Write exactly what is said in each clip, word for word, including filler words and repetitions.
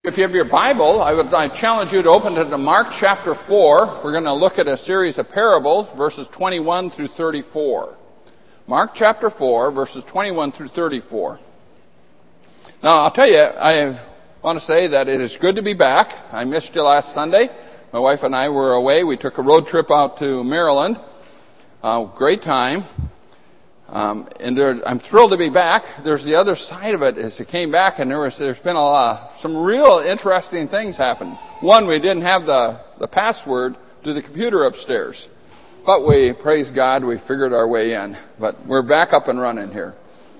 If you have your Bible, I would I challenge you to open it to Mark chapter four. We're going to look at a series of parables, verses twenty-one through thirty-four. Mark chapter four, verses twenty-one through thirty-four. Now, I'll tell you, I want to say that it is good to be back. I missed you last Sunday. My wife and I were away. We took a road trip out to Maryland. Uh, great time. Um, and there, I'm thrilled to be back. There's the other side of it is it came back and there was, there's been a lot, some real interesting things happen. One, we didn't have the, the password to the computer upstairs. But we, praise God, we figured our way in. But we're back up and running here.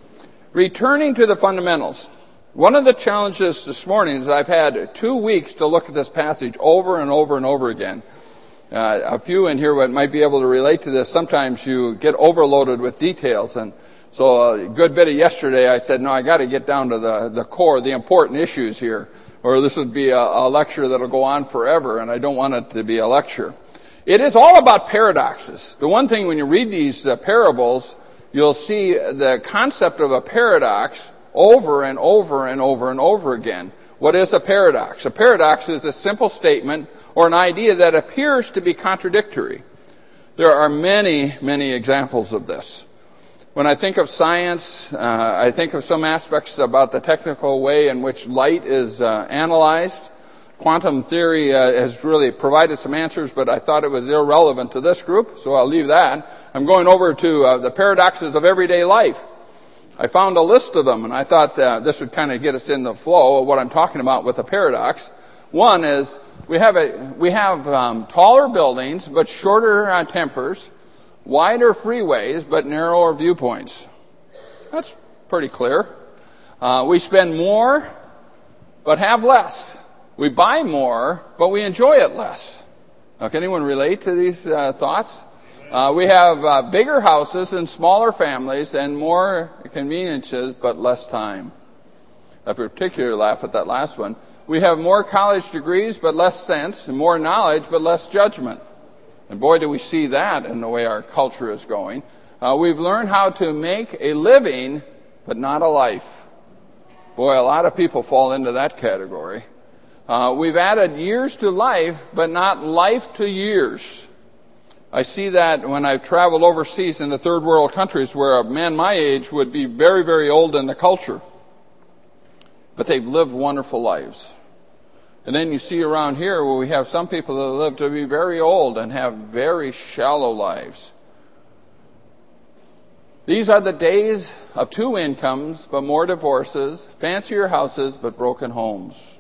Returning to the fundamentals. One of the challenges this morning is I've had two weeks to look at this passage over and over and over again. Uh, a few in here might be able to relate to this. Sometimes you get overloaded with details, and so a good bit of yesterday I said, no, I got to get down to the, the core, the important issues here, or this would be a, a lecture that'll go on forever, and I don't want it to be a lecture. It is all about paradoxes. The one thing when you read these uh, parables, you'll see the concept of a paradox over and over and over and over again. What is a paradox? A paradox is a simple statement or an idea that appears to be contradictory. There are many, many examples of this. When I think of science, uh, I think of some aspects about the technical way in which light is uh, analyzed. Quantum theory uh, has really provided some answers, but I thought it was irrelevant to this group, so I'll leave that. I'm going over to uh, the paradoxes of everyday life. I found a list of them, and I thought uh, this would kind of get us in the flow of what I'm talking about with a paradox. One is we have a we have um, taller buildings but shorter uh, tempers, wider freeways but narrower viewpoints. That's pretty clear. Uh, we spend more but have less. We buy more but we enjoy it less. Now, can anyone relate to these uh, thoughts? Uh, we have uh, bigger houses and smaller families and more conveniences but less time. I particularly laugh at that last one. We have more college degrees but less sense, and more knowledge but less judgment. And boy, do we see that in the way our culture is going. Uh, we've learned how to make a living but not a life. Boy, a lot of people fall into that category. Uh, we've added years to life but not life to years. I see that when I've traveled overseas in the third world countries where a man my age would be very, very old in the culture. But they've lived wonderful lives. And then you see around here where we have some people that live to be very old and have very shallow lives. These are the days of two incomes but more divorces, fancier houses but broken homes.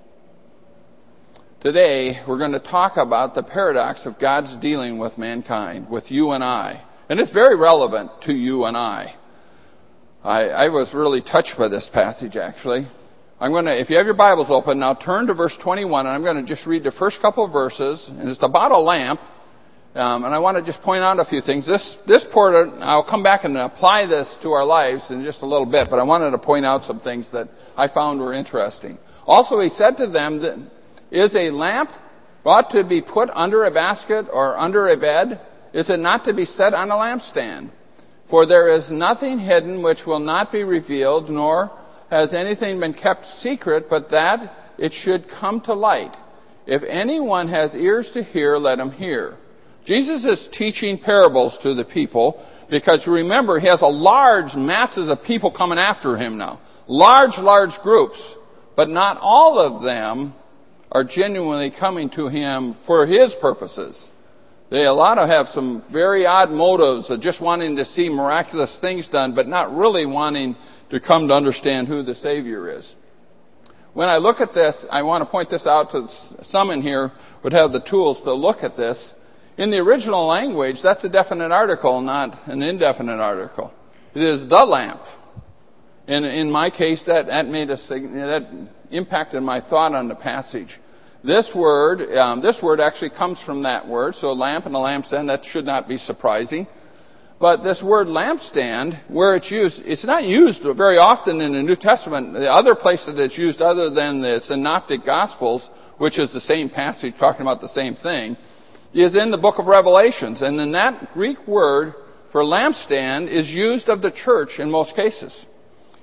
Today, we're going to talk about the paradox of God's dealing with mankind, with you and I. And it's very relevant to you and I. I, I was really touched by this passage, actually. I'm going to, if you have your Bibles open, now turn to verse twenty-one, and I'm going to just read the first couple of verses. And it's about a lamp. Um, and I want to just point out a few things. This, this part, I'll come back and apply this to our lives in just a little bit, but I wanted to point out some things that I found were interesting. Also, he said to them that, is a lamp ought to be put under a basket or under a bed? Is it not to be set on a lampstand? For there is nothing hidden which will not be revealed, nor has anything been kept secret, but that it should come to light. If anyone has ears to hear, let him hear. Jesus is teaching parables to the people because, remember, he has a large masses of people coming after him now. Large, large groups, but not all of them are genuinely coming to him for his purposes. They, a lot of have some very odd motives of just wanting to see miraculous things done, but not really wanting to come to understand who the Savior is. When I look at this, I want to point this out to some in here would have the tools to look at this. In the original language, that's a definite article, not an indefinite article. It is the lamp. And in my case, that, that made a that impacted my thought on the passage. This word, um, this word actually comes from that word. So lamp and a lampstand, that should not be surprising. But this word lampstand, where it's used, it's not used very often in the New Testament. The other place that it's used other than the Synoptic Gospels, which is the same passage talking about the same thing, is in the book of Revelations. And then that Greek word for lampstand is used of the church in most cases.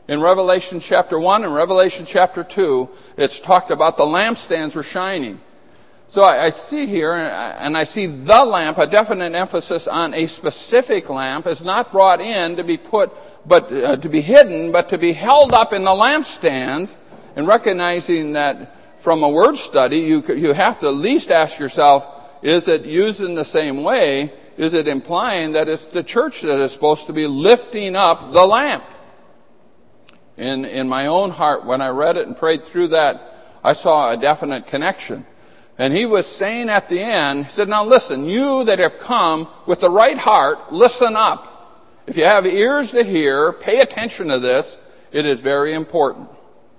In Revelation chapter one and Revelation chapter two, it's talked about the lampstands were shining. So I, I see here, and I see the lamp, a definite emphasis on a specific lamp, is not brought in to be put, but uh, to be hidden, but to be held up in the lampstands, and recognizing that from a word study, you you have to at least ask yourself, is it used in the same way? Is it implying that it's the church that is supposed to be lifting up the lamp? In, in my own heart, when I read it and prayed through that, I saw a definite connection. And he was saying at the end, he said, now listen, you that have come with the right heart, listen up. If you have ears to hear, pay attention to this. It is very important.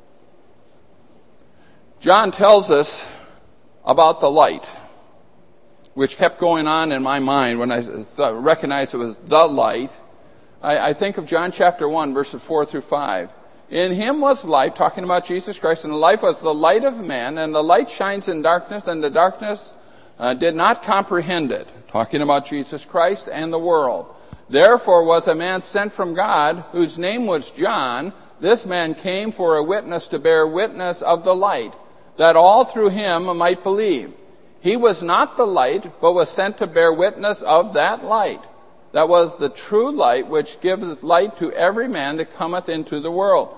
John tells us about the light, which kept going on in my mind when I recognized it was the light. I, I think of John chapter one, verses four through five. In him was life, talking about Jesus Christ, and the life was the light of man, and the light shines in darkness, and the darkness uh, did not comprehend it, talking about Jesus Christ and the world. Therefore was a man sent from God, whose name was John. This man came for a witness to bear witness of the light, that all through him might believe. He was not the light, but was sent to bear witness of that light. That was the true light, which giveth light to every man that cometh into the world.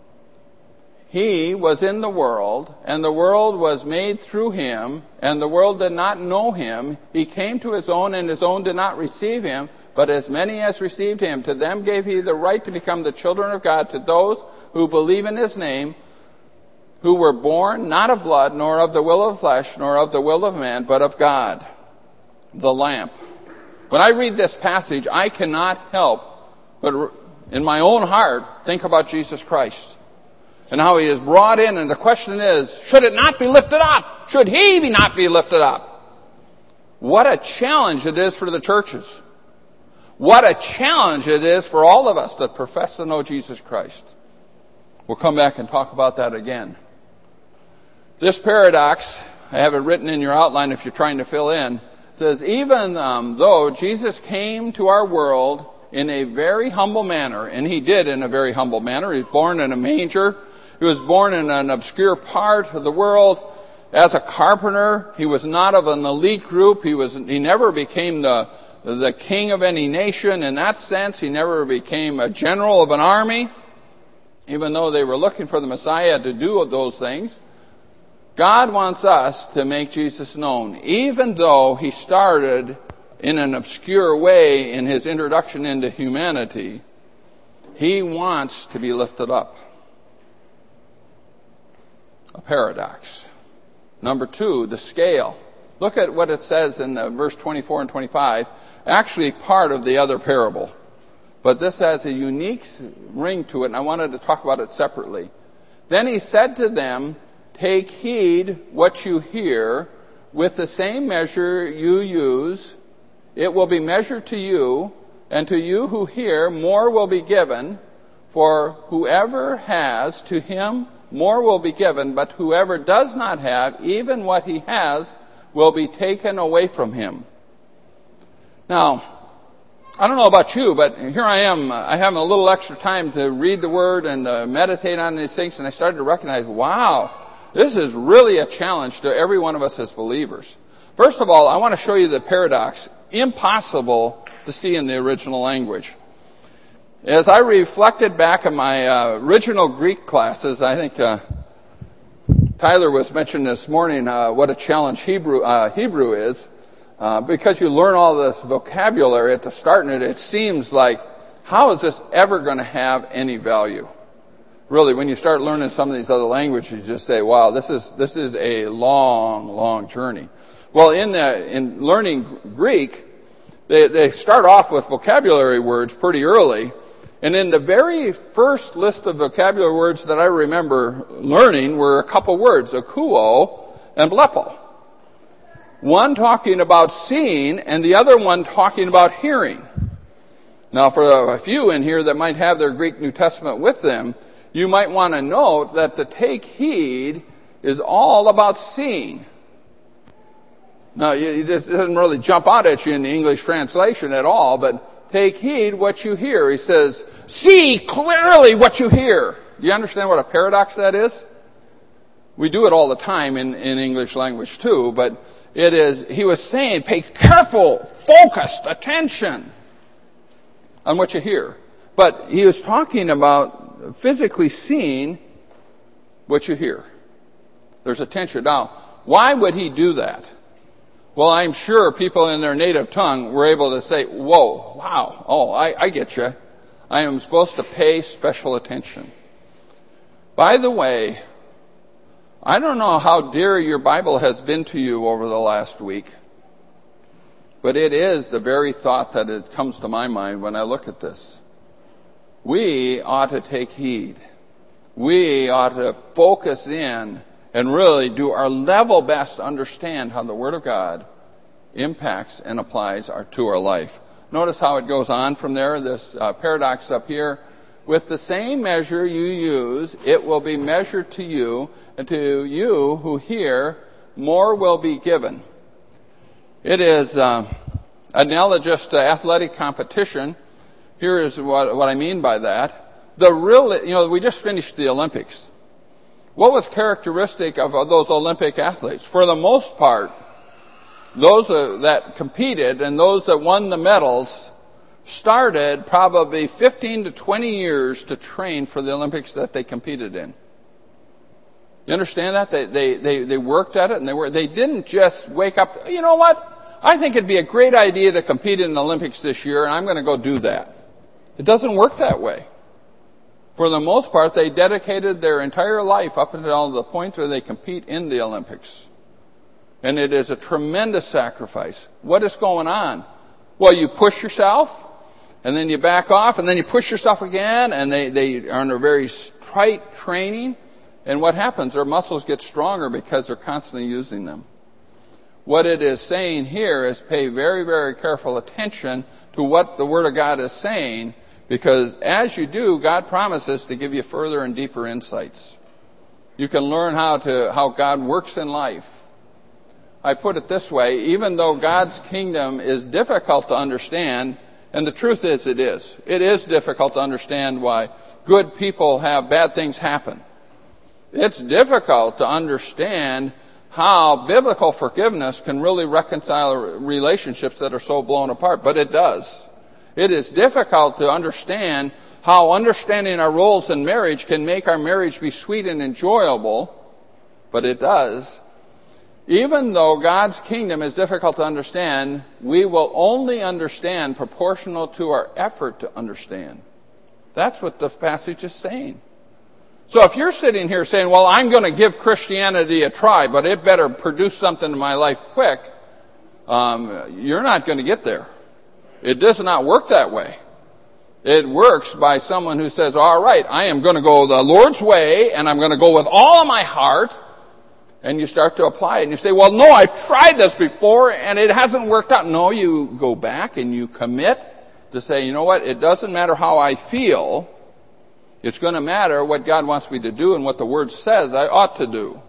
He was in the world, and the world was made through him, and the world did not know him. He came to his own, and his own did not receive him. But as many as received him, to them gave he the right to become the children of God, to those who believe in his name, who were born not of blood, nor of the will of flesh, nor of the will of man, but of God. The lamp. When I read this passage, I cannot help but in my own heart think about Jesus Christ and how he is brought in. And the question is, should it not be lifted up? Should he be not be lifted up? What a challenge it is for the churches. What a challenge it is for all of us that profess to know Jesus Christ. We'll come back and talk about that again. This paradox, I have it written in your outline if you're trying to fill in, says, even um, though Jesus came to our world in a very humble manner, and he did in a very humble manner. He was born in a manger. He was born in an obscure part of the world as a carpenter. He was not of an elite group. He was. He never became the, the king of any nation in that sense. He never became a general of an army, even though they were looking for the Messiah to do those things. God wants us to make Jesus known, even though he started in an obscure way in his introduction into humanity. He wants to be lifted up. A paradox. Number two, the scale. Look at what it says in uh, verse twenty-four and twenty-five, actually part of the other parable. But this has a unique ring to it, and I wanted to talk about it separately. Then he said to them, take heed what you hear. With the same measure you use, it will be measured to you, and to you who hear, more will be given. For whoever has, to him more will be given, but whoever does not have, even what he has, will be taken away from him. Now, I don't know about you, but here I am. I have a little extra time to read the Word and uh, meditate on these things, and I started to recognize, wow, this is really a challenge to every one of us as believers. First of all, I want to show you the paradox, impossible to see in the original language. As I reflected back on my uh, original Greek classes, I think uh, Tyler was mentioning this morning uh, what a challenge Hebrew uh, Hebrew is. Uh, because you learn all this vocabulary at the start, and it, it seems like, how is this ever going to have any value? Really, when you start learning some of these other languages, you just say, wow, this is this is a long, long journey. Well, in the, in learning Greek, they, they start off with vocabulary words pretty early. And in the very first list of vocabulary words that I remember learning were a couple words, akuo and blepo. One talking about seeing and the other one talking about hearing. Now, for a few in here that might have their Greek New Testament with them, you might want to note that the take heed is all about seeing. Now, it doesn't really jump out at you in the English translation at all, but take heed what you hear. He says, see clearly what you hear. Do you understand what a paradox that is? We do it all the time in, in English language too, but it is, he was saying, pay careful, focused attention on what you hear. But he was talking about physically seeing what you hear. There's attention. Now, why would he do that? Well, I'm sure people in their native tongue were able to say, whoa, wow, oh, I, I get you. I am supposed to pay special attention. By the way, I don't know how dear your Bible has been to you over the last week, but it is the very thought that it comes to my mind when I look at this. We ought to take heed. We ought to focus in and really do our level best to understand how the Word of God impacts and applies our, to our life. Notice how it goes on from there, this uh, paradox up here. With the same measure you use, it will be measured to you, and to you who hear, more will be given. It is uh, analogous to athletic competition. Here is what, what I mean by that. The real, you know, we just finished the Olympics. What was characteristic of those Olympic athletes? For the most part, those that competed and those that won the medals started probably fifteen to twenty years to train for the Olympics that they competed in. You understand that? They, they, they, they worked at it and they were, they didn't just wake up, you know what? I think it'd be a great idea to compete in the Olympics this year and I'm going to go do that. It doesn't work that way. For the most part, they dedicated their entire life up until the point where they compete in the Olympics. And it is a tremendous sacrifice. What is going on? Well, you push yourself, and then you back off, and then you push yourself again, and they, they are under very tight training. And what happens? Their muscles get stronger because they're constantly using them. What it is saying here is pay very, very careful attention to what the Word of God is saying, because as you do, God promises to give you further and deeper insights. You can learn how to how God works in life. I put it this way, even though God's kingdom is difficult to understand, and the truth is it is. It is difficult to understand why good people have bad things happen. It's difficult to understand how biblical forgiveness can really reconcile relationships that are so blown apart, but it does. It is difficult to understand how understanding our roles in marriage can make our marriage be sweet and enjoyable, but it does. Even though God's kingdom is difficult to understand, we will only understand proportional to our effort to understand. That's what the passage is saying. So if you're sitting here saying, well, I'm going to give Christianity a try, but it better produce something in my life quick, um, you're not going to get there. It does not work that way. It works by someone who says, all right, I am going to go the Lord's way, and I'm going to go with all of my heart. And you start to apply it. And you say, well, no, I've tried this before, and it hasn't worked out. No, you go back and you commit to say, you know what, it doesn't matter how I feel. It's going to matter what God wants me to do and what the Word says I ought to do.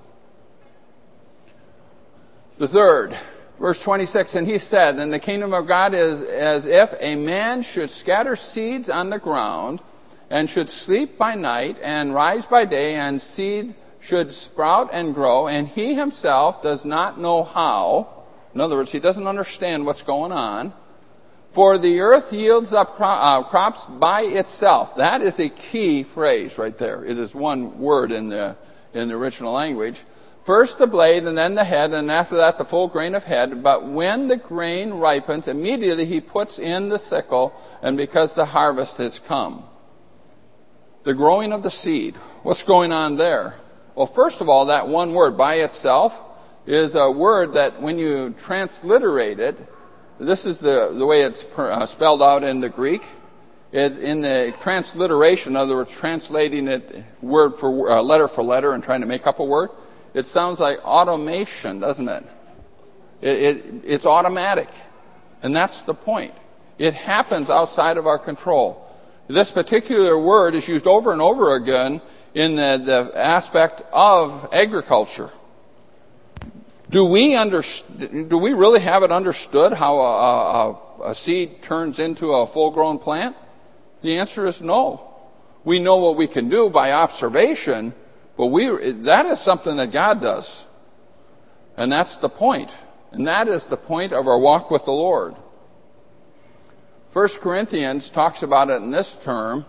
The third, verse twenty-six, and he said, and the kingdom of God is as if a man should scatter seeds on the ground, and should sleep by night, and rise by day, and seed should sprout and grow, and he himself does not know how. In other words, he doesn't understand what's going on. For the earth yields up cro- uh, crops by itself. That is a key phrase right there. It is one word in the in the original language. First the blade, and then the head, and after that the full grain of head. But when the grain ripens, immediately he puts in the sickle, and because the harvest has come. The growing of the seed. What's going on there? Well, first of all, that one word, by itself, is a word that when you transliterate it, this is the, the way it's per, uh, spelled out in the Greek. It, in the transliteration, in other words, translating it word for uh, letter for letter and trying to make up a word, it sounds like automation, doesn't it? It, it? It's automatic. And that's the point. It happens outside of our control. This particular word is used over and over again in the, the aspect of agriculture. Do we under, do we really have it understood how a, a a seed turns into a full-grown plant? The answer is no. We know what we can do by observation, but we that is something that God does. And that's the point. And that is the point of our walk with the Lord. First Corinthians talks about it in this term.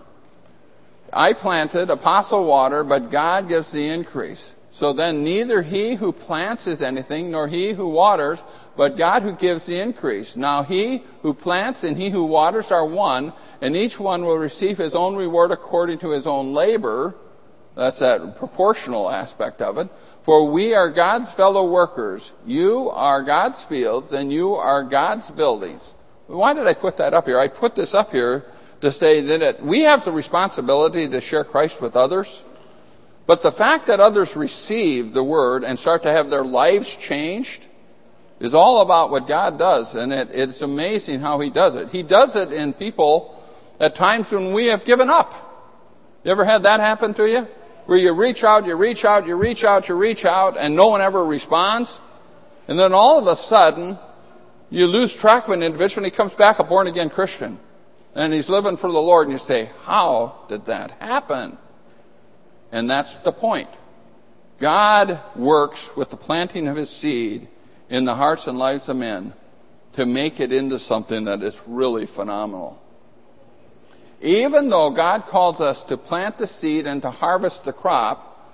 I planted, apostle water, but God gives the increase. So then neither he who plants is anything, nor he who waters, but God who gives the increase. Now he who plants and he who waters are one, and each one will receive his own reward according to his own labor. That's that proportional aspect of it. For we are God's fellow workers. You are God's fields, and you are God's buildings. Why did I put that up here? I put this up here to say that it, we have the responsibility to share Christ with others. But the fact that others receive the word and start to have their lives changed is all about what God does. And it, it's amazing how he does it. He does it in people at times when we have given up. You ever had that happen to you? Where you reach out, you reach out, you reach out, you reach out, and no one ever responds. And then all of a sudden, you lose track of an individual, and he comes back a born-again Christian. And he's living for the Lord, and you say, how did that happen? And that's the point. God works with the planting of his seed in the hearts and lives of men to make it into something that is really phenomenal. Even though God calls us to plant the seed and to harvest the crop,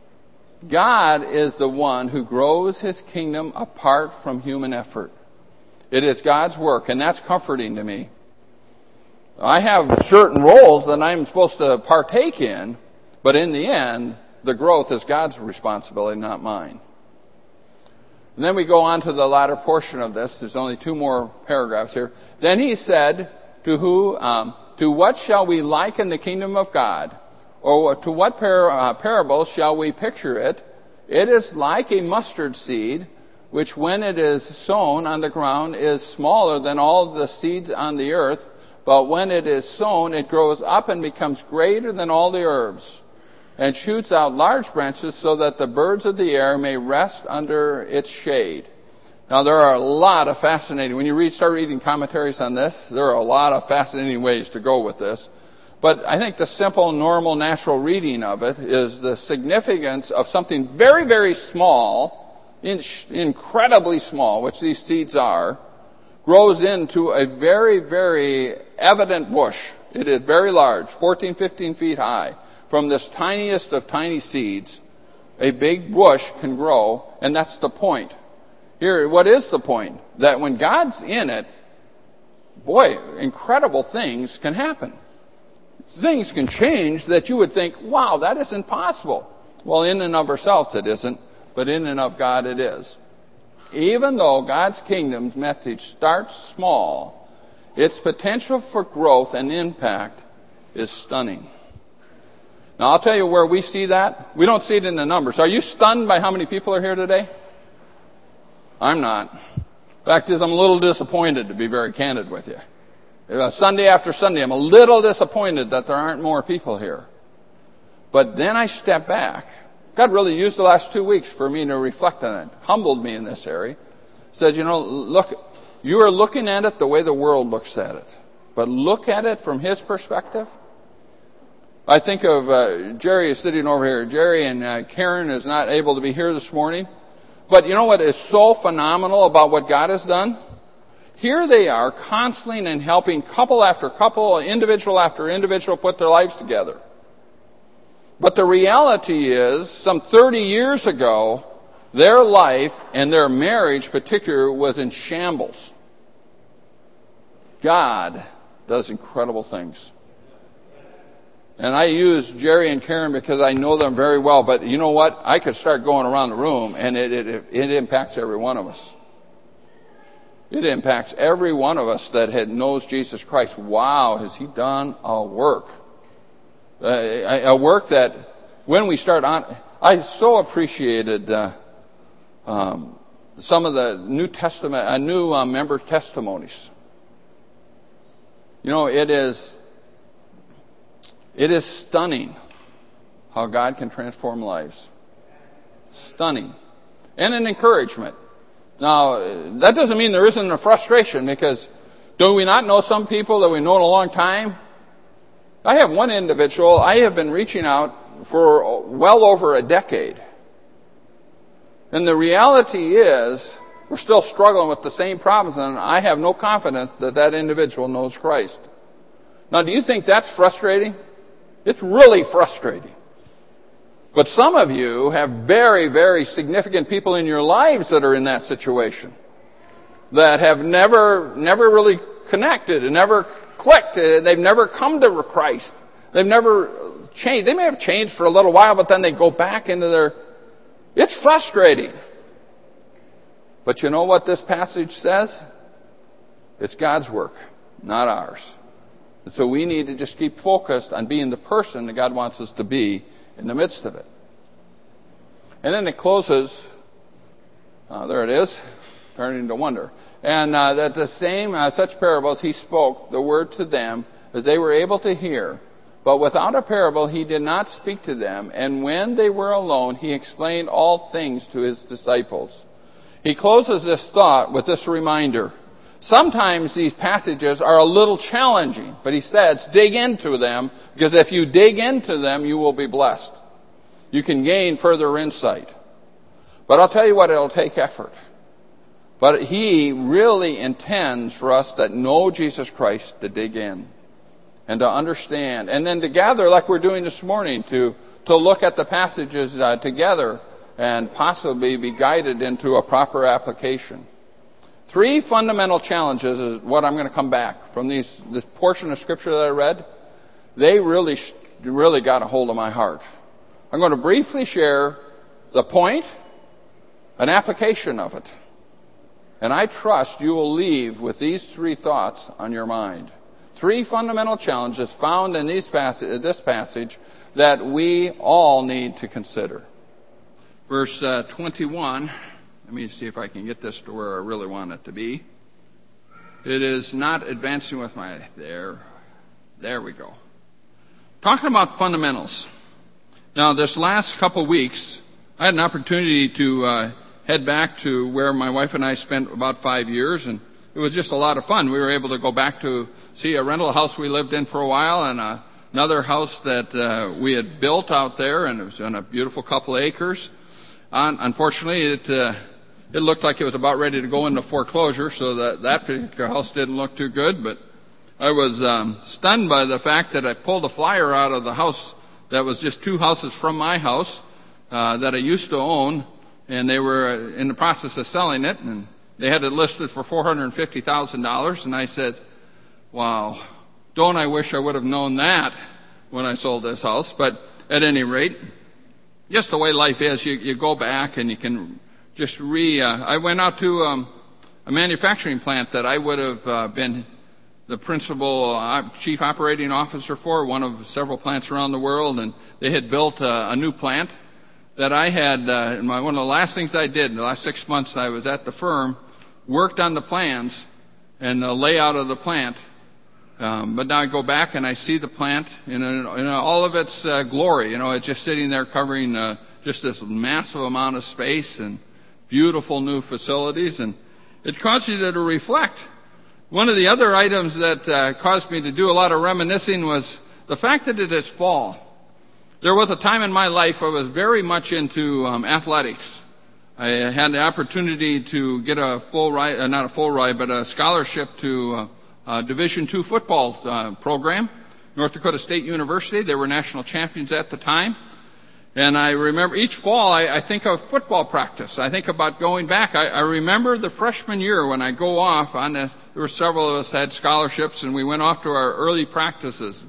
God is the one who grows his kingdom apart from human effort. It is God's work, and that's comforting to me. I have certain roles that I'm supposed to partake in, but in the end, the growth is God's responsibility, not mine. And then we go on to the latter portion of this. There's only two more paragraphs here. Then he said, to who, um, to what shall we liken the kingdom of God? Or to what par- uh, parable shall we picture it? It is like a mustard seed, which when it is sown on the ground is smaller than all the seeds on the earth. But when it is sown, it grows up and becomes greater than all the herbs, and shoots out large branches so that the birds of the air may rest under its shade. Now, there are a lot of fascinating, when you read, start reading commentaries on this, there are a lot of fascinating ways to go with this. But I think the simple, normal, natural reading of it is the significance of something very, very small, incredibly small, which these seeds are, grows into a very, very evident bush. It is very large, fourteen, fifteen feet high. From this tiniest of tiny seeds, a big bush can grow, and that's the point. Here, what is the point? That when God's in it, boy, incredible things can happen. Things can change that you would think, wow, that isn't possible. Well, in and of ourselves it isn't, but in and of God it is. Even though God's kingdom's message starts small, its potential for growth and impact is stunning. Now, I'll tell you where we see that. We don't see it in the numbers. Are you stunned by how many people are here today? I'm not. Fact is, I'm a little disappointed, to be very candid with you. Uh, Sunday after Sunday, I'm a little disappointed that there aren't more people here. But then I step back. God really used the last two weeks for me to reflect on it. Humbled me in this area. Said, you know, look, you are looking at it the way the world looks at it. But look at it from his perspective. I think of uh, Jerry is sitting over here. Jerry and uh, Karen is not able to be here this morning. But you know what is so phenomenal about what God has done? Here they are, counseling and helping couple after couple, individual after individual put their lives together. But the reality is, some thirty years ago, their life and their marriage particularly was in shambles. God does incredible things. And I use Jerry and Karen because I know them very well, but you know what? I could start going around the room, and it, it, it impacts every one of us. It impacts every one of us that had knows Jesus Christ. Wow, has he done a work. Uh, a, a work that when we start on, I so appreciated uh, um, some of the New Testament, uh, new uh, member testimonies. You know, it is... It is stunning how God can transform lives. Stunning. And an encouragement. Now, that doesn't mean there isn't a frustration, because Do we not know some people that we've known a long time? I have one individual I have been reaching out for well over a decade. And the reality is, we're still struggling with the same problems, and I have no confidence that that individual knows Christ. Now, do you think that's frustrating? It's really frustrating. But some of you have very, very significant people in your lives that are in that situation, that have never, never really connected and never clicked. They've never come to Christ. They've never changed. They may have changed for a little while, but then they go back into their... It's frustrating. But you know what this passage says? It's God's work, not ours. And so we need to just keep focused on being the person that God wants us to be in the midst of it. And then it closes, uh, there it is, turning to wonder. And uh, that the same, uh, such parables he spoke the word to them as they were able to hear. But without a parable he did not speak to them. And when they were alone, he explained all things to his disciples. He closes this thought with this reminder. Sometimes these passages are a little challenging, but he says, dig into them, because if you dig into them, you will be blessed. You can gain further insight. But I'll tell you what, it'll take effort. But he really intends for us that know Jesus Christ to dig in and to understand, and then to gather like we're doing this morning, to, to look at the passages uh, together and possibly be guided into a proper application. Three fundamental challenges is what I'm going to come back from these, this portion of Scripture that I read. They really, really got a hold of my heart. I'm going to briefly share the point, an application of it. And I trust you will leave with these three thoughts on your mind. Three fundamental challenges found in these passage, this passage that we all need to consider. Verse uh, twenty-one, let me see if I can get this to where I really want it to be. It is not advancing with my, there, there we go. Talking about fundamentals. Now, this last couple weeks, I had an opportunity to uh, head back to where my wife and I spent about five years, and it was just a lot of fun. We were able to go back to see a rental house we lived in for a while, and uh, another house that uh, we had built out there, and it was on a beautiful couple of acres. Un- unfortunately, it uh, it looked like it was about ready to go into foreclosure, so that that particular house didn't look too good. But I was um, stunned by the fact that I pulled a flyer out of the house that was just two houses from my house uh, that I used to own, and they were in the process of selling it, and they had it listed for four hundred fifty thousand dollars, and I said, wow, don't I wish I would have known that when I sold this house. But at any rate, just the way life is, you, you go back and you can just re... Uh, I went out to um, a manufacturing plant that I would have uh, been the principal uh, chief operating officer for, one of several plants around the world, and they had built uh, a new plant that I had, uh, my, one of the last things I did in the last six months I was at the firm, worked on the plans and the layout of the plant. Um, but now I go back and I see the plant in, a, in a, all of its uh, glory. You know, it's just sitting there covering uh, just this massive amount of space and beautiful new facilities. And it caused you to reflect. One of the other items that uh, caused me to do a lot of reminiscing was the fact that it is fall. There was a time in my life I was very much into um, athletics. I had the opportunity to get a full ride, uh, not a full ride, but a scholarship to uh, a Division two football uh, program, North Dakota State University. They were national champions at the time. And I remember each fall I, I think of football practice. I think about going back. I, I remember the freshman year when I go off on this. There were several of us had scholarships, and we went off to our early practices.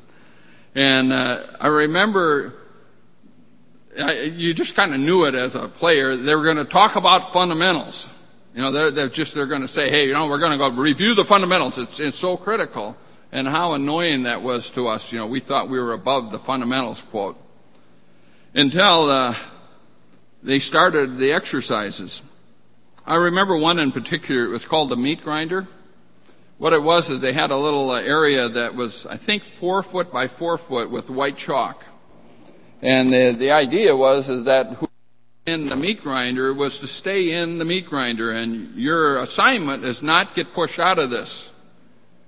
And uh, I remember I, you just kind of knew it as a player. They were going to talk about fundamentals. You know, they're, they're just, they're going to say, hey, you know, we're going to go review the fundamentals. It's, it's so critical. And how annoying that was to us. You know, we thought we were above the fundamentals quote. Until uh, they started the exercises. I remember one in particular. It was called the meat grinder. What it was is they had a little uh, area that was, I think, four foot by four foot with white chalk. And the, the idea was is that who in the meat grinder was to stay in the meat grinder, and your assignment is not get pushed out of this.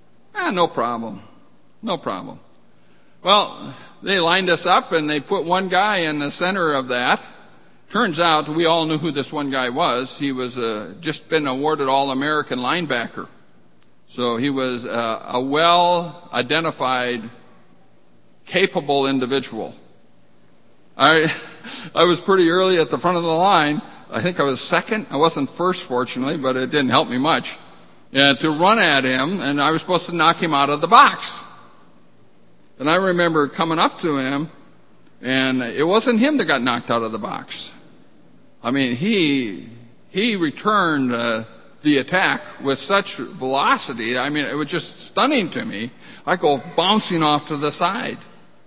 Yeah, no problem. No problem. Well, they lined us up and they put one guy in the center of that. Turns out we all knew who this one guy was. He was uh, just been awarded All-American linebacker. So he was uh, a well-identified, capable individual. I I was pretty early at the front of the line. I think I was second. I wasn't first, fortunately, but it didn't help me much. And to run at him, and I was supposed to knock him out of the box. And I remember coming up to him, and it wasn't him that got knocked out of the box. I mean, he he returned uh, the attack with such velocity. I mean, it was just stunning to me. I go bouncing off to the side.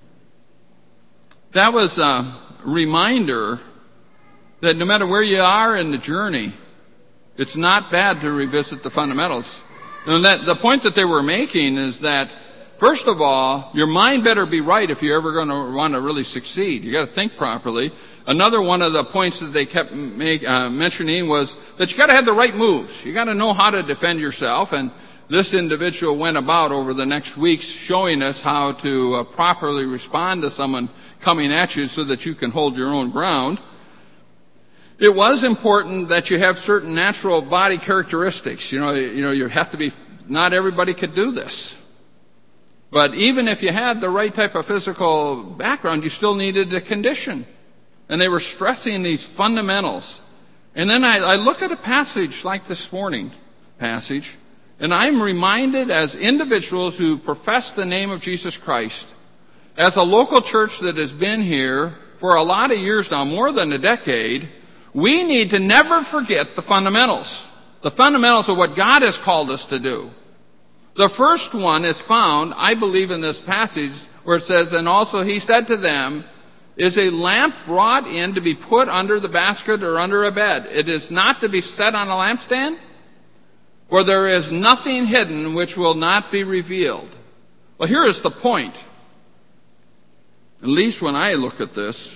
That was a reminder that no matter where you are in the journey, it's not bad to revisit the fundamentals. And that the point that they were making is that, first of all, your mind better be right if you're ever going to want to really succeed. You got to think properly. Another one of the points that they kept make, uh, mentioning was that you got to have the right moves. You got to know how to defend yourself. And this individual went about over the next weeks showing us how to uh, properly respond to someone coming at you so that you can hold your own ground. It was important that you have certain natural body characteristics. You know, you know, you have to be. Not everybody could do this. But even if you had the right type of physical background, you still needed a condition. And they were stressing these fundamentals. And then I, I look at a passage like this morning passage, and I'm reminded as individuals who profess the name of Jesus Christ, as a local church that has been here for a lot of years now, more than a decade, we need to never forget the fundamentals. The fundamentals of what God has called us to do. The first one is found, I believe, in this passage where it says, and also he said to them, is a lamp brought in to be put under the basket or under a bed? It is not to be set on a lampstand, for there is nothing hidden which will not be revealed. Well, here is the point. At least when I look at this,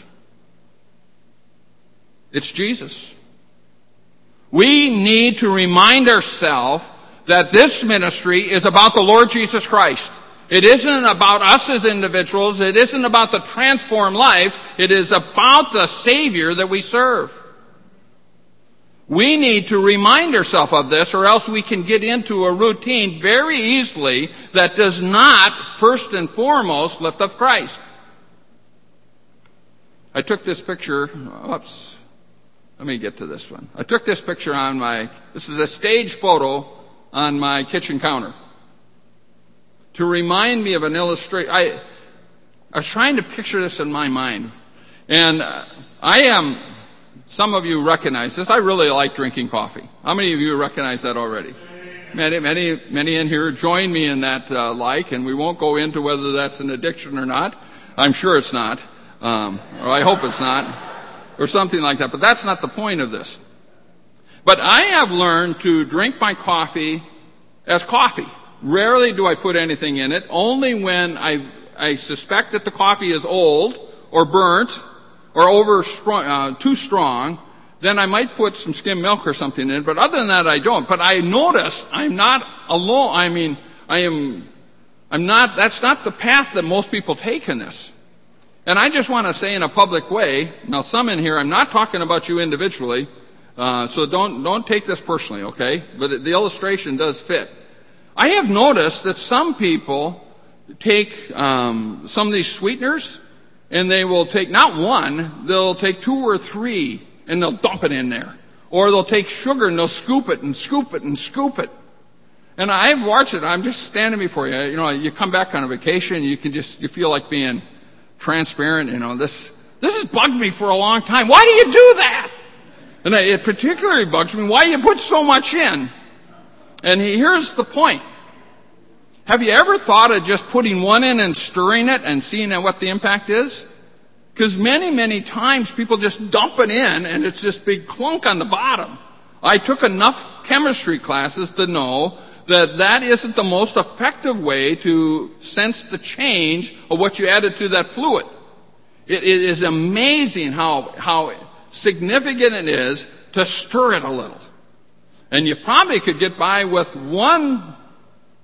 it's Jesus. We need to remind ourselves that this ministry is about the Lord Jesus Christ. It isn't about us as individuals. It isn't about the transformed lives. It is about the Savior that we serve. We need to remind ourselves of this, or else we can get into a routine very easily that does not, first and foremost, lift up Christ. I took this picture. Oops. Let me get to this one. I took this picture on my, this is a stage photo on my kitchen counter to remind me of an illustration. I, I was trying to picture this in my mind. And uh, I am, some of you recognize this. I really like drinking coffee. How many of you recognize that already? Many, many, many in here join me in that uh, like, and we won't go into whether that's an addiction or not. I'm sure it's not, um, or I hope it's not, or something like that. But that's not the point of this. But I have learned to drink my coffee as coffee. Rarely do I put anything in it. Only when I, I suspect that the coffee is old or burnt or over strong, uh, too strong, then I might put some skim milk or something in it. But other than that, I don't. But I notice I'm not alone. I mean, I am, I'm not, that's not the path that most people take in this. And I just want to say in a public way, now some in here, I'm not talking about you individually, Uh, so don't don't take this personally, okay? But the illustration does fit. I have noticed that some people take um, some of these sweeteners, and they will take not one, they'll take two or three, and they'll dump it in there. Or they'll take sugar and they'll scoop it and scoop it and scoop it. And I've watched it. I'm just standing before you. You know, you come back on a vacation, you can just you feel like being transparent. You know, this this has bugged me for a long time. Why do you do that? And it particularly bugs me why you put so much in. And here's the point. Have you ever thought of just putting one in and stirring it and seeing what the impact is? Because many, many times people just dump it in and it's this big clunk on the bottom. I took enough chemistry classes to know that that isn't the most effective way to sense the change of what you added to that fluid. It, it is amazing how, how significant it is to stir it a little. And you probably could get by with one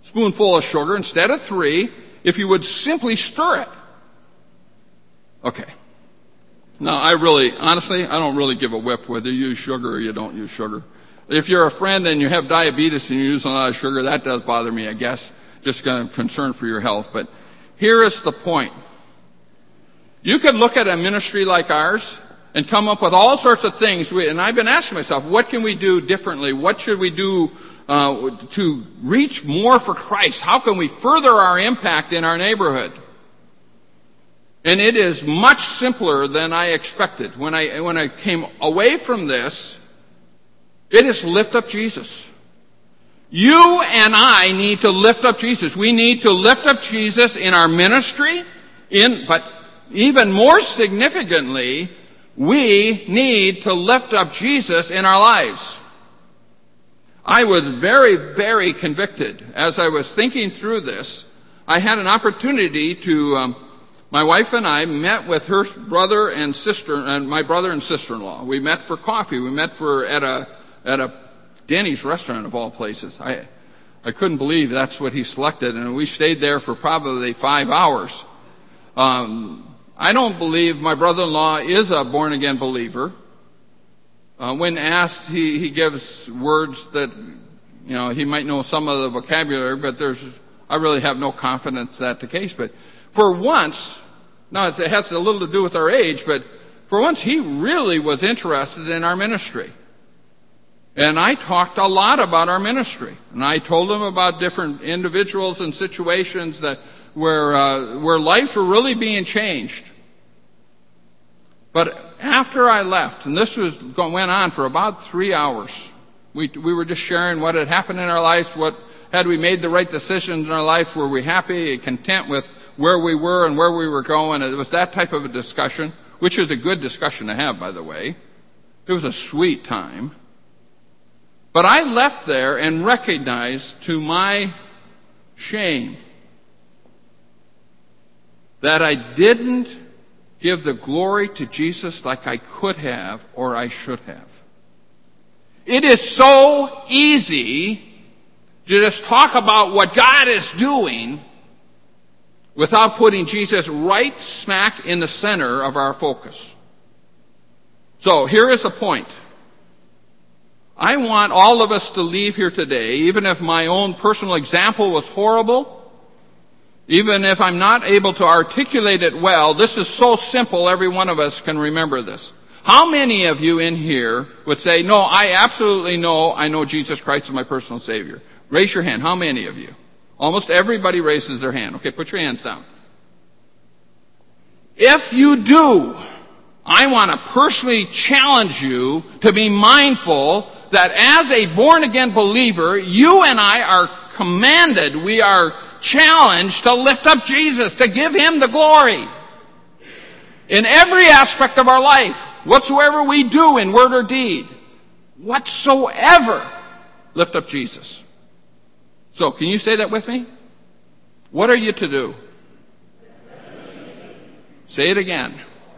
spoonful of sugar instead of three if you would simply stir it. Okay. Now, I really, honestly, I don't really give a whip whether you use sugar or you don't use sugar. If you're a friend and you have diabetes and you use a lot of sugar, that does bother me, I guess. Just kind of concern for your health. But here is the point. You could look at a ministry like ours and come up with all sorts of things. And I've been asking myself, what can we do differently? What should we do uh, to reach more for Christ? How can we further our impact in our neighborhood? And it is much simpler than I expected. When I, when I came away from this, it is lift up Jesus. You and I need to lift up Jesus. We need to lift up Jesus in our ministry, in, but even more significantly, we need to lift up Jesus in our lives. I was very, very convicted. As I was thinking through this, I had an opportunity to, um, my wife and I met with her brother and sister, and my brother and sister-in-law. We met for coffee. We met for, at a, at a Denny's restaurant of all places. I, I couldn't believe that's what he selected, and we stayed there for probably five hours. Um, I don't believe my brother-in-law is a born-again believer. Uh, when asked, he, he gives words that, you know, he might know some of the vocabulary, but there's, I really have no confidence that's the case. But for once, now it has a little to do with our age, but for once he really was interested in our ministry. And I talked a lot about our ministry. And I told him about different individuals and situations that where, uh, where lives were really being changed. But after I left, and this was went on for about three hours, we we were just sharing what had happened in our lives, what had we made the right decisions in our life, were we happy, content with where we were and where we were going. It was that type of a discussion, which is a good discussion to have, by the way. It was a sweet time. But I left there and recognized, to my shame, that I didn't give the glory to Jesus like I could have or I should have. It is so easy to just talk about what God is doing without putting Jesus right smack in the center of our focus. So here is the point. I want all of us to leave here today, even if my own personal example was horrible, even if I'm not able to articulate it well. This is so simple, every one of us can remember this. How many of you in here would say, no, I absolutely know I know Jesus Christ is my personal Savior? Raise your hand. How many of you? Almost everybody raises their hand. Okay, put your hands down. If you do, I want to personally challenge you to be mindful that as a born-again believer, you and I are commanded, we are challenged to lift up Jesus, to give Him the glory. In every aspect of our life, whatsoever we do in word or deed, whatsoever, lift up Jesus. So, can you say that with me? What are you to do? Say it again.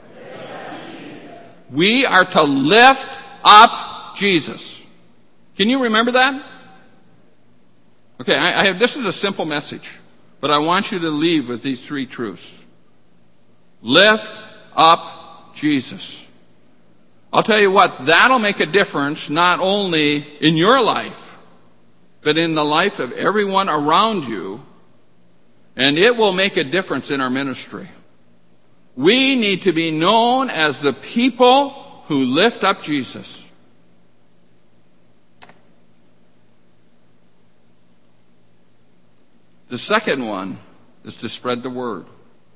We are to lift up Jesus. Can you remember that? Okay, I, I have, this is a simple message, but I want you to leave with these three truths. Lift up Jesus. I'll tell you what, that'll make a difference not only in your life, but in the life of everyone around you, and it will make a difference in our ministry. We need to be known as the people who lift up Jesus. The second one is to spread the word.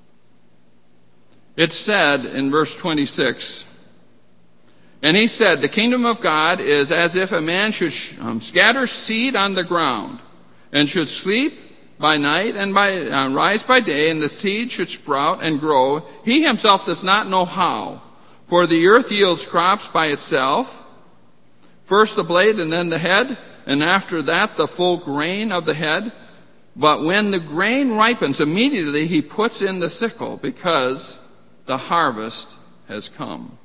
It said in verse twenty-six, and he said, the kingdom of God is as if a man should um, scatter seed on the ground, and should sleep by night and by uh, rise by day, and the seed should sprout and grow. He himself does not know how. For the earth yields crops by itself, first the blade and then the head, and after that the full grain of the head. But when the grain ripens, immediately he puts in the sickle, because the harvest has come.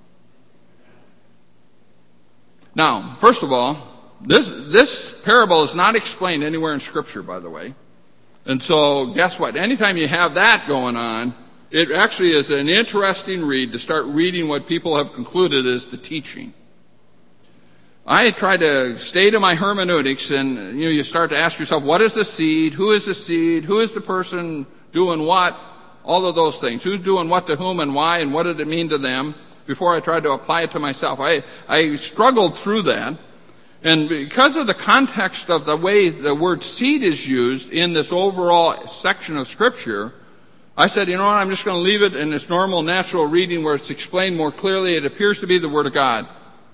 Now, first of all, this, this parable is not explained anywhere in Scripture, by the way. And so guess what? Anytime you have that going on, it actually is an interesting read to start reading what people have concluded is the teaching. I try to stay to my hermeneutics, and you know, you start to ask yourself, what is the seed? Who is the seed? Who is the person doing what? All of those things. Who's doing what to whom and why, and what did it mean to them? Before I tried to apply it to myself. I, I struggled through that. And because of the context of the way the word seed is used in this overall section of Scripture, I said, you know what, I'm just going to leave it in its normal, natural reading where it's explained more clearly. It appears to be the Word of God.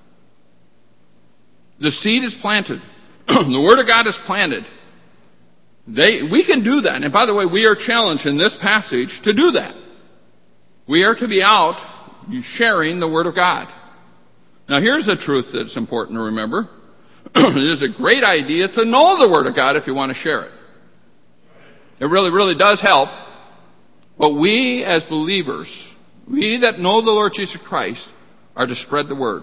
The seed is planted. The Word of God is planted. They, we can do that. And by the way, we are challenged in this passage to do that. We are to be out sharing the Word of God. Now here's the truth that's important to remember. It is a great idea to know the Word of God if you want to share it. It really, really does help. But we as believers, we that know the Lord Jesus Christ, are to spread the Word.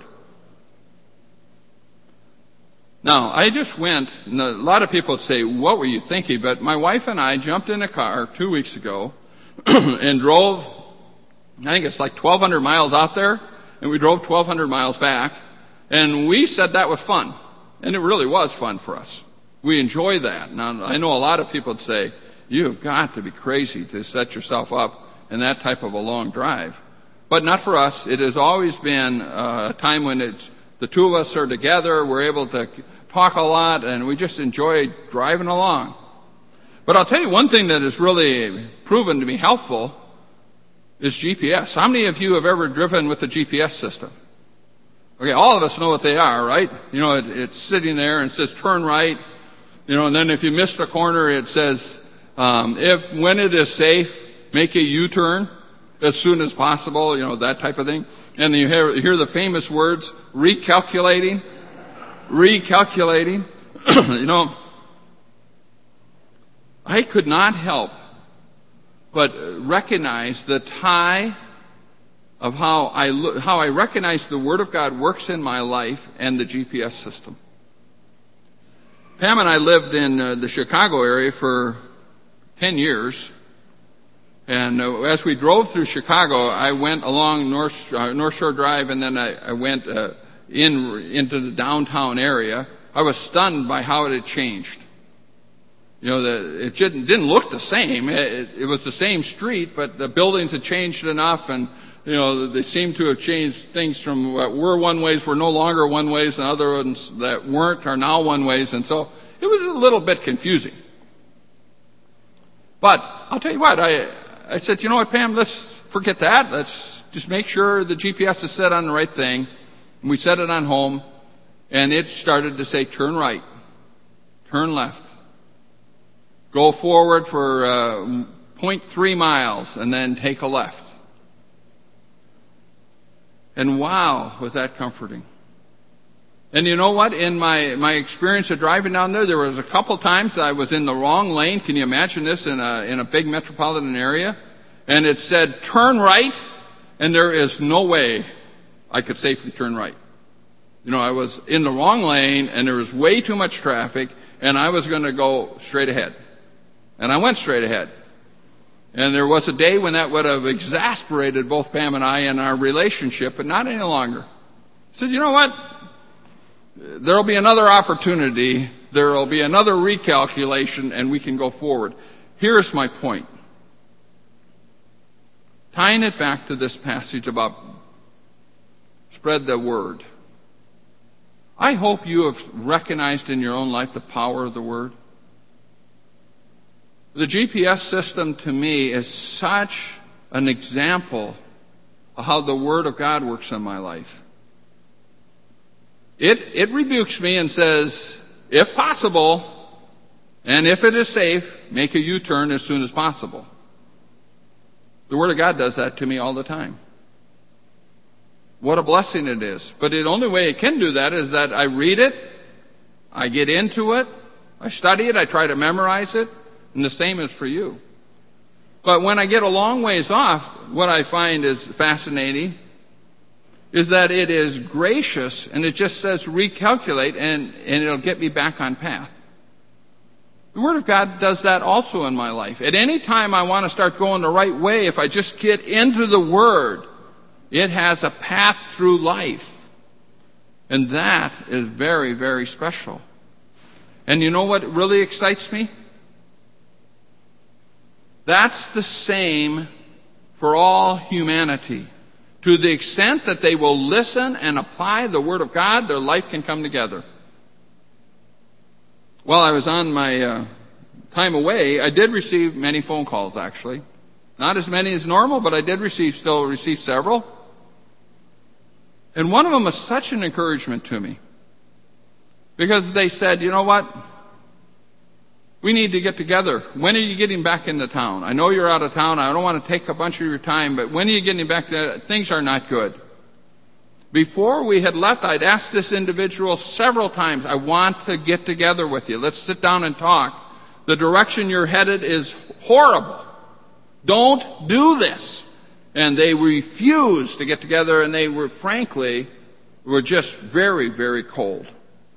Now, I just went, and a lot of people would say, what were you thinking? But my wife and I jumped in a car two weeks ago and drove, I think it's like twelve hundred miles out there, and we drove twelve hundred miles back, and we said that was fun. And it really was fun for us. We enjoy that. Now, I know a lot of people would say, you've got to be crazy to set yourself up in that type of a long drive. But not for us. It has always been a time when it's, the two of us are together, we're able to talk a lot, and we just enjoy driving along. But I'll tell you one thing that has really proven to be helpful is G P S. How many of you have ever driven with a G P S system? Okay, all of us know what they are, right? You know, it, it's sitting there and it says turn right. You know, and then if you miss the corner, it says, um, if, when it is safe, make a U-turn as soon as possible, you know, that type of thing. And you hear, you hear the famous words, recalculating, recalculating. You know, I could not help but recognize the tie of how I lo- how I recognize the Word of God works in my life and the G P S system. Pam and I lived in uh, the Chicago area for ten years, and uh, as we drove through Chicago, I went along North uh, North Shore Drive, and then I, I went uh, in into the downtown area. I was stunned by how it had changed. You know, the, it didn't, didn't look the same. It, it was the same street, but the buildings had changed enough, and you know, they seem to have changed things from what were one ways were no longer one ways, and other ones that weren't are now one ways, and so it was a little bit confusing. But I'll tell you what, I I said, you know what, Pam, let's forget that. Let's just make sure the G P S is set on the right thing. And we set it on home, and it started to say turn right, turn left, go forward for uh, zero point three miles, and then take a left. And wow, was that comforting. And you know what? In my, my experience of driving down there, there was a couple times that I was in the wrong lane. Can you imagine this in a, in a big metropolitan area? And it said, turn right, and there is no way I could safely turn right. You know, I was in the wrong lane, and there was way too much traffic, and I was going to go straight ahead. And I went straight ahead. And there was a day when that would have exasperated both Pam and I in our relationship, but not any longer. I said, you know what? There'll be another opportunity. There'll be another recalculation, and we can go forward. Here's my point. Tying it back to this passage about spread the word. I hope you have recognized in your own life the power of the word. The G P S system to me is such an example of how the Word of God works in my life. It, it rebukes me and says, if possible, and if it is safe, make a U-turn as soon as possible. The Word of God does that to me all the time. What a blessing it is. But the only way it can do that is that I read it, I get into it, I study it, I try to memorize it, and the same is for you. But when I get a long ways off, what I find is fascinating is that it is gracious, and it just says recalculate, and, and it'll get me back on path. The Word of God does that also in my life. At any time I want to start going the right way, if I just get into the Word, it has a path through life. And that is very, very special. And you know what really excites me? That's the same for all humanity. To the extent that they will listen and apply the Word of God, their life can come together. While I was on my uh, time away, I did receive many phone calls, actually. Not as many as normal, but I did receive, still receive several. And one of them was such an encouragement to me. Because they said, you know what? We need to get together. When are you getting back into town? I know you're out of town. I don't want to take a bunch of your time, but when are you getting back to, things are not good. Before we had left, I'd asked this individual several times, I want to get together with you. Let's sit down and talk. The direction you're headed is horrible. Don't do this. And they refused to get together, and they were, frankly, were just very, very cold.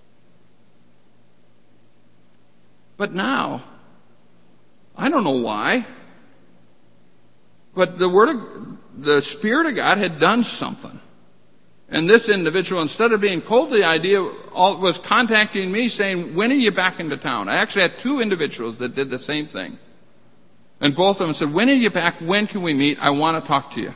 But now, I don't know why, but the Word of, the Spirit of God had done something. And this individual, instead of being cold to the idea, was contacting me saying, when are you back into town? I actually had two individuals that did the same thing. And both of them said, when are you back? When can we meet? I want to talk to you.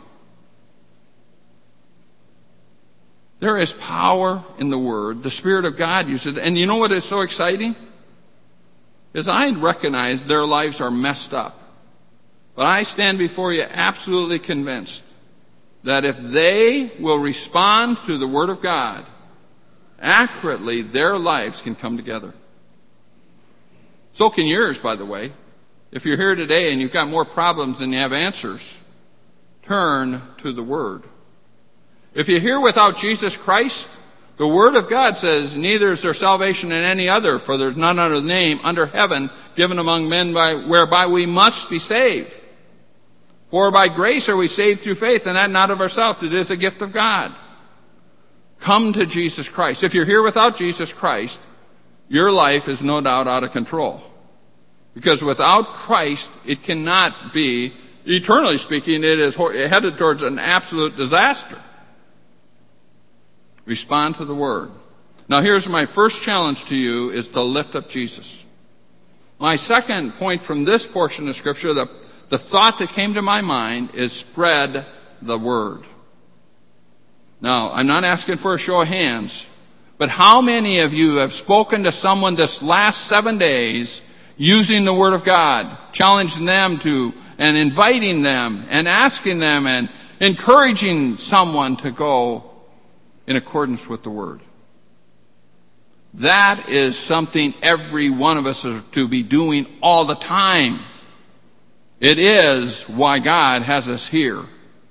There is power in the Word. The Spirit of God uses it. And you know what is so exciting? Is I recognize their lives are messed up. But I stand before you absolutely convinced that if they will respond to the Word of God accurately, their lives can come together. So can yours, by the way. If you're here today and you've got more problems than you have answers, turn to the Word. If you're here without Jesus Christ, the Word of God says, neither is there salvation in any other, for there's none other name under heaven given among men by, whereby we must be saved. For by grace are we saved through faith, and that not of ourselves. It is a gift of God. Come to Jesus Christ. If you're here without Jesus Christ, your life is no doubt out of control. Because without Christ, it cannot be, eternally speaking, it is headed towards an absolute disaster. Respond to the Word. Now here's my first challenge to you, is to lift up Jesus. My second point from this portion of Scripture, the, the thought that came to my mind, is spread the Word. Now, I'm not asking for a show of hands, but how many of you have spoken to someone this last seven days using the Word of God, challenging them to, and inviting them, and asking them, and encouraging someone to go in accordance with the Word? That is something every one of us is to be doing all the time. It is why God has us here.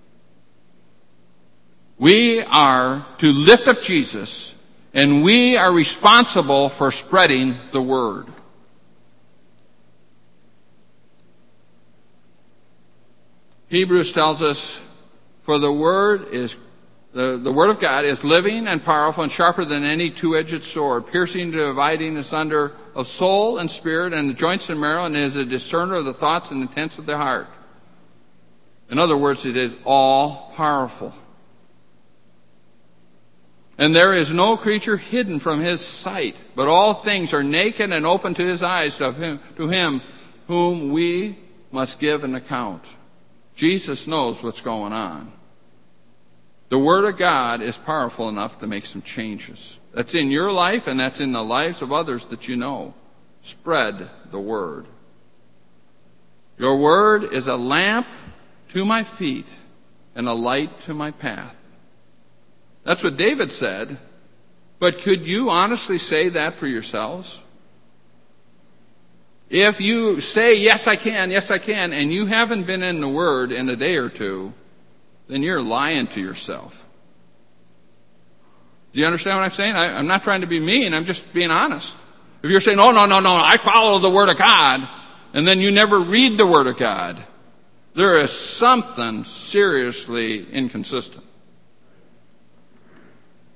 We are to lift up Jesus, and we are responsible for spreading the Word. Hebrews tells us, for the Word is The, the Word of God is living and powerful and sharper than any two-edged sword, piercing to dividing asunder of soul and spirit and the joints and marrow, and is a discerner of the thoughts and intents of the heart. In other words, it is all powerful. And there is no creature hidden from His sight, but all things are naked and open to His eyes, to him, to him whom we must give an account. Jesus knows what's going on. The Word of God is powerful enough to make some changes. That's in your life, and that's in the lives of others that you know. Spread the Word. Your Word is a lamp to my feet and a light to my path. That's what David said. But could you honestly say that for yourselves? If you say, yes, I can, yes, I can, and you haven't been in the Word in a day or two, then you're lying to yourself. Do you understand what I'm saying? I, I'm not trying to be mean. I'm just being honest. If you're saying, oh, no, no, no, I follow the Word of God, and then you never read the Word of God, there is something seriously inconsistent.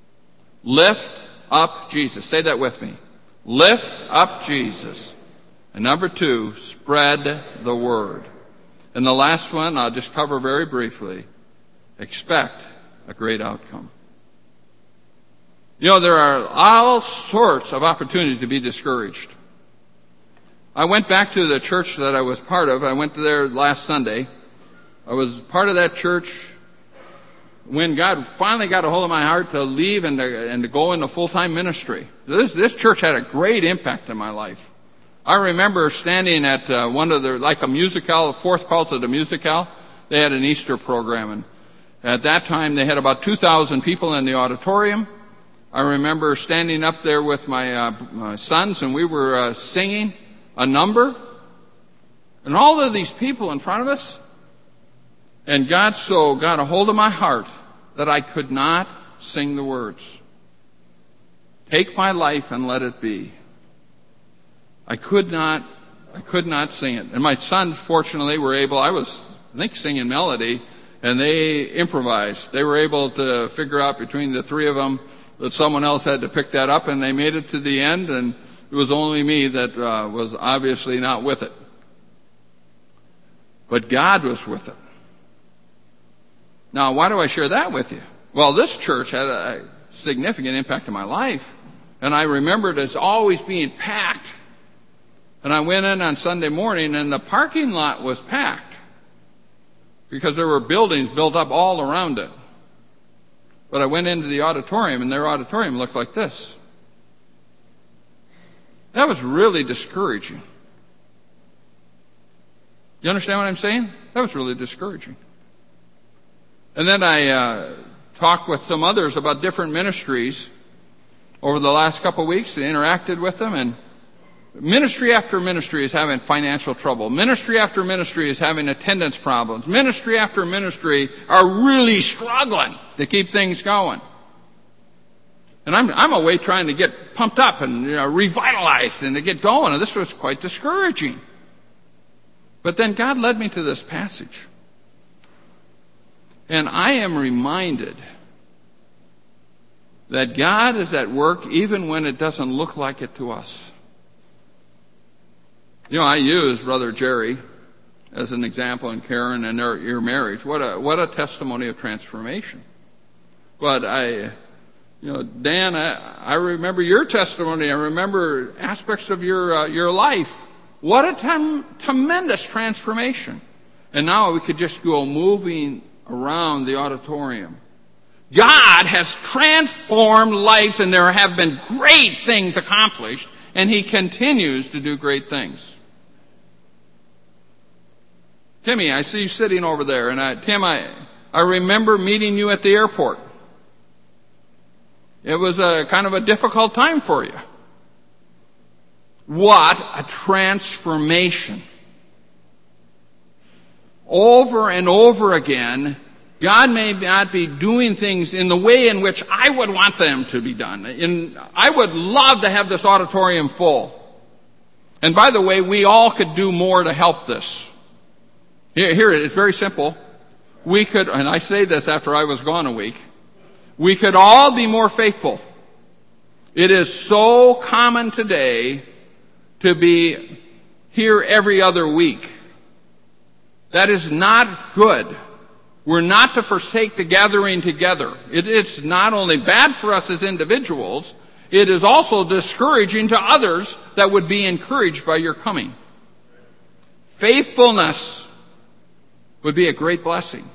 Lift up Jesus. Say that with me. Lift up Jesus. And number two, spread the word. And the last one, I'll just cover very briefly. Expect a great outcome. You know, there are all sorts of opportunities to be discouraged. I went back to the church that I was part of. I went there last Sunday. I was part of that church when God finally got a hold of my heart to leave and to, and to go into full-time ministry. This, this church had a great impact in my life. I remember standing at uh, one of the, like a musicale, Fourth Calls of the Musicale. They had an Easter program, and at that time they had about two thousand people in the auditorium. I remember standing up there with my, uh, my sons, and we were uh, singing a number, and all of these people in front of us, and God so got a hold of my heart that I could not sing the words. Take my life and let it be. I could not, I could not sing it. And my sons, fortunately, were able, I was, I think, singing melody, and they improvised. They were able to figure out between the three of them that someone else had to pick that up, and they made it to the end, and it was only me that uh, was obviously not with it. But God was with it. Now, why do I share that with you? Well, this church had a significant impact on my life, and I remember it as always being packed. And I went in on Sunday morning, and the parking lot was packed because there were buildings built up all around it. But I went into the auditorium, and their auditorium looked like this. That was really discouraging. You understand what I'm saying? That was really discouraging. And then I uh, talked with some others about different ministries over the last couple of weeks and interacted with them, and ministry after ministry is having financial trouble. Ministry after ministry is having attendance problems. Ministry after ministry are really struggling to keep things going. And I'm, I'm away trying to get pumped up and, you know, revitalized and to get going. And this was quite discouraging. But then God led me to this passage. And I am reminded that God is at work even when it doesn't look like it to us. You know, I use Brother Jerry as an example, and Karen and their, your marriage. What a what a testimony of transformation. But I, you know, Dan, I, I remember your testimony. I remember aspects of your uh, your life. What a tem- tremendous transformation! And now we could just go moving around the auditorium. God has transformed lives, and there have been great things accomplished, and He continues to do great things. Timmy, I see you sitting over there, and I, Tim, I, I remember meeting you at the airport. It was a kind of a difficult time for you. What a transformation. Over and over again, God may not be doing things in the way in which I would want them to be done. In, I would love to have this auditorium full. And by the way, we all could do more to help this. Here, here it's very simple. We could, and I say this after I was gone a week, we could all be more faithful. It is so common today to be here every other week. That is not good. We're not to forsake the gathering together. It, it's not only bad for us as individuals, it is also discouraging to others that would be encouraged by your coming. Faithfulness would be a great blessing.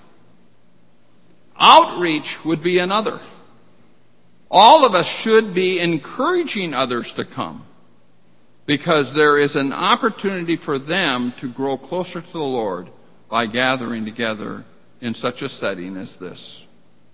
Outreach would be another. All of us should be encouraging others to come, because there is an opportunity for them to grow closer to the Lord by gathering together in such a setting as this.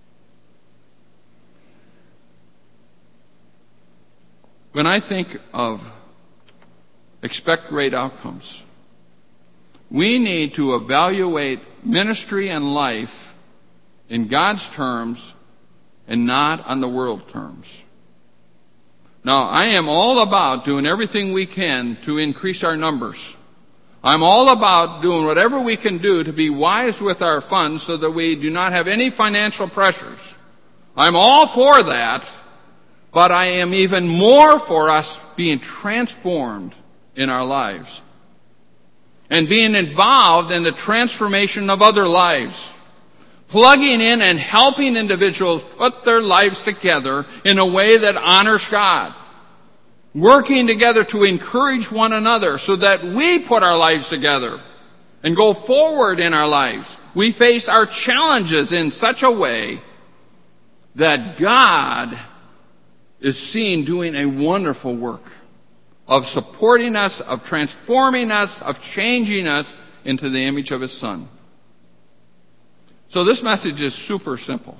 When I think of expect great outcomes, we need to evaluate ministry and life in God's terms and not on the world terms. Now, I am all about doing everything we can to increase our numbers. I'm all about doing whatever we can do to be wise with our funds so that we do not have any financial pressures. I'm all for that, but I am even more for us being transformed in our lives. And being involved in the transformation of other lives. Plugging in and helping individuals put their lives together in a way that honors God. Working together to encourage one another so that we put our lives together and go forward in our lives. We face our challenges in such a way that God is seen doing a wonderful work of supporting us, of transforming us, of changing us into the image of His Son. So this message is super simple.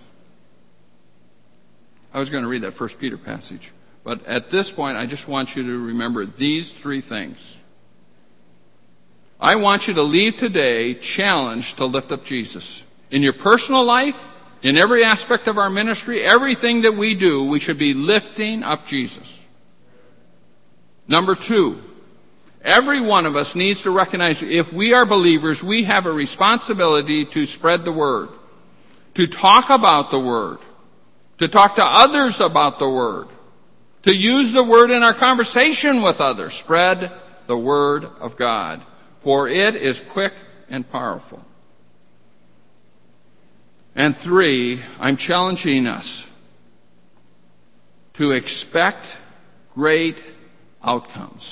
I was going to read that First Peter passage, but at this point I just want you to remember these three things. I want you to leave today challenged to lift up Jesus. In your personal life, in every aspect of our ministry, everything that we do, we should be lifting up Jesus. Number two, every one of us needs to recognize if we are believers, we have a responsibility to spread the word, to talk about the word, to talk to others about the word, to use the word in our conversation with others. Spread the word of God, for it is quick and powerful. And three, I'm challenging us to expect great outcomes.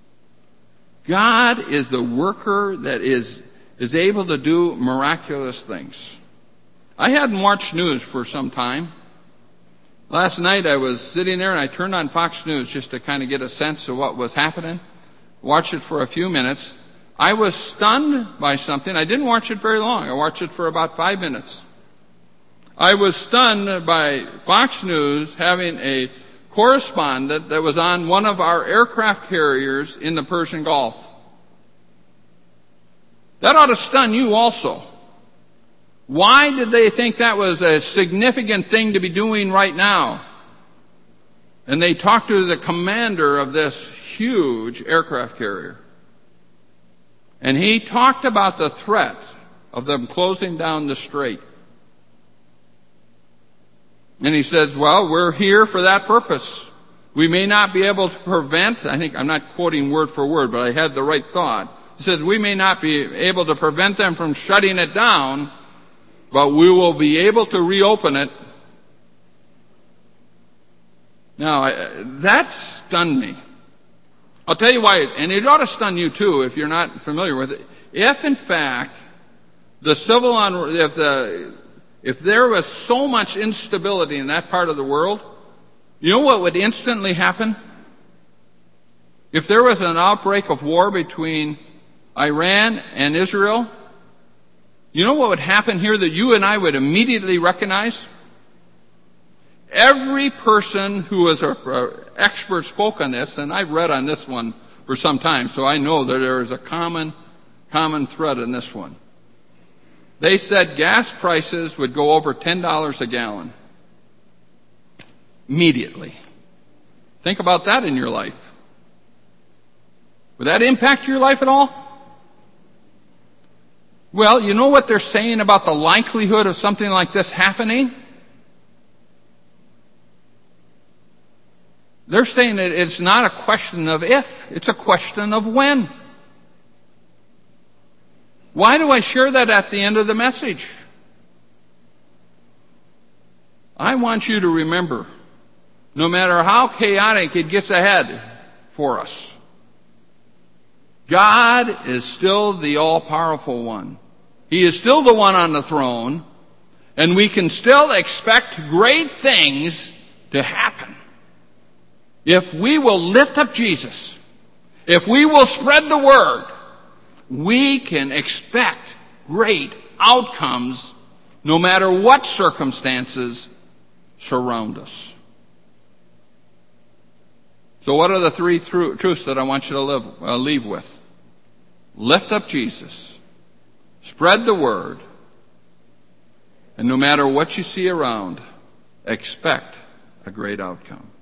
God is the worker that is, is able to do miraculous things. I hadn't watched news for some time. Last night I was sitting there and I turned on Fox News just to kind of get a sense of what was happening. Watched it for a few minutes. I was stunned by something. I didn't watch it very long. I watched it for about five minutes. I was stunned by Fox News having a correspondent that was on one of our aircraft carriers in the Persian Gulf. That ought to stun you also. Why did they think that was a significant thing to be doing right now? And they talked to the commander of this huge aircraft carrier. And he talked about the threat of them closing down the strait. And he says, well, we're here for that purpose. We may not be able to prevent, I think I'm not quoting word for word, but I had the right thought. He says, we may not be able to prevent them from shutting it down, but we will be able to reopen it. Now, I, that stunned me. I'll tell you why, and it ought to stun you too if you're not familiar with it. If in fact, the civil, un- if the, If there was so much instability in that part of the world, you know what would instantly happen? If there was an outbreak of war between Iran and Israel, you know what would happen here that you and I would immediately recognize? Every person who was an expert spoke on this, and I've read on this one for some time, so I know that there is a common, common thread in this one. They said gas prices would go over ten dollars a gallon. Immediately. Think about that in your life. Would that impact your life at all? Well, you know what they're saying about the likelihood of something like this happening? They're saying that it's not a question of if, it's a question of when. Why do I share that at the end of the message? I want you to remember, no matter how chaotic it gets ahead for us, God is still the all-powerful one. He is still the one on the throne, and we can still expect great things to happen. If we will lift up Jesus, if we will spread the word, we can expect great outcomes no matter what circumstances surround us. So what are the three tru- truths that I want you to live, uh, leave with? Lift up Jesus. Spread the word. And no matter what you see around, expect a great outcome.